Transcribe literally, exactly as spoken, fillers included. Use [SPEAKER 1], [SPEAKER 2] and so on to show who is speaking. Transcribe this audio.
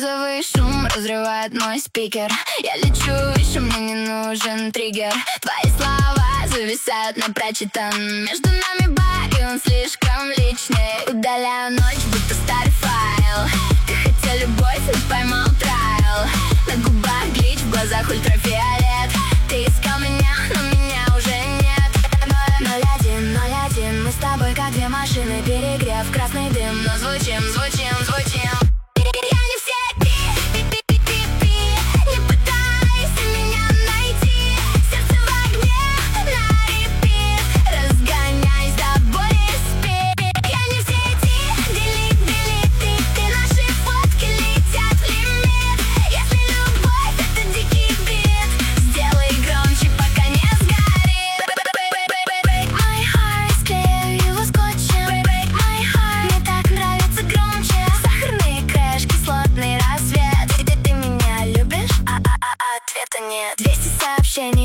[SPEAKER 1] Розовый шум разрывает мой спикер. Я лечу выше, мне не нужен триггер. Твои слова зависают на прочитан. Между нами барь, он слишком личный. Удаляю ночь, будто старый файл. Ты хотел любовь, но поймал трайл. На губах глич, в глазах ультрафиолет. Ты искал меня, но меня уже нет. Ноль один, ноль один, мы с тобой как две машины. Перегрев, красный дым, но звучим, звучим, звучим. Нет. Двести сообщений